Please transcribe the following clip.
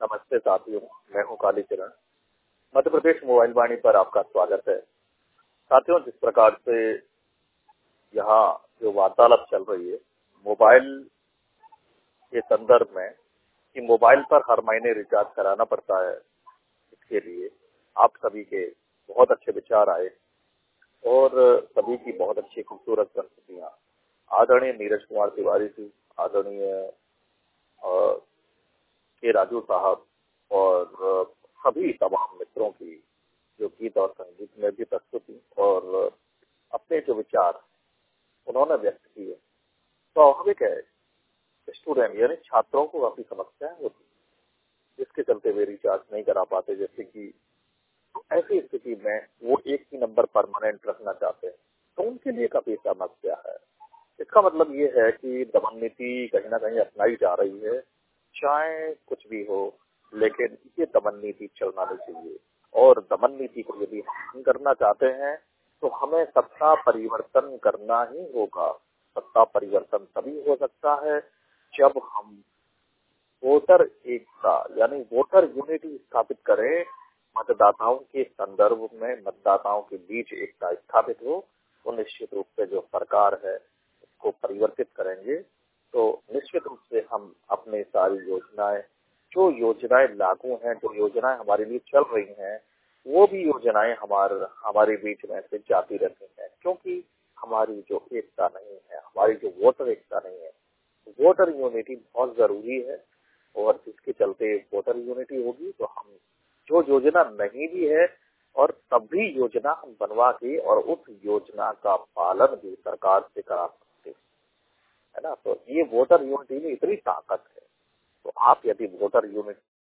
नमस्ते साथियों, मैं हूं कालीचरण। मध्य प्रदेश मोबाइल वाणी पर आपका स्वागत है। साथियों, जिस प्रकार से यहाँ जो वार्तालाप चल रही है मोबाइल के संदर्भ में कि मोबाइल पर हर महीने रिचार्ज कराना पड़ता है, इसके लिए आप सभी के बहुत अच्छे विचार आए और सभी की बहुत अच्छी खूबसूरत प्रस्तुतियां। आदरणीय नीरज कुमार तिवारी जी, आदरणीय के राजू साहब और सभी तमाम मित्रों की जो गीत और संगीत में भी प्रस्तुति और अपने जो विचार उन्होंने व्यक्त किए। स्वाभाविक है, स्टूडेंट यानी छात्रों को काफी समस्याएं होती, जिसके चलते वे रिचार्ज नहीं करा पाते। जैसे कि तो ऐसी स्थिति में वो एक ही नंबर परमानेंट रखना चाहते हैं, तो उनके लिए काफी समस्या है। इसका मतलब ये है कि दमन नीति कहीं ना कहीं अपनाई जा रही है। चाहे कुछ भी हो, लेकिन ये दमन नीति चलना नहीं चाहिए। और दमन नीति को यदि हम करना चाहते हैं तो हमें सत्ता परिवर्तन करना ही होगा। सत्ता परिवर्तन तभी हो सकता है जब हम वोटर एकता यानी वोटर यूनिटी स्थापित करें। मतदाताओं के संदर्भ में मतदाताओं के बीच एकता स्थापित हो, तो निश्चित रूप से जो सरकार है इसको परिवर्तित करेंगे। तो निश्चित रूप से हम अपने सारी योजनाएं, जो योजनाएं लागू हैं, जो योजनाएं हमारे लिए चल रही हैं, वो भी योजनाएं हमारे बीच में से जाती रहती हैं, क्योंकि हमारी जो एकता नहीं है, हमारी जो वोटर एकता नहीं है, वोटर यूनिटी बहुत जरूरी है। और जिसके चलते वोटर यूनिटी होगी तो हम जो योजना नहीं भी है और तब भी योजना हम बनवा के और उस योजना का पालन भी सरकार से करा सकते हैं, है ना। तो ये वोटर यूनिटी में इतनी ताकत है। तो आप यदि वोटर यूनिटी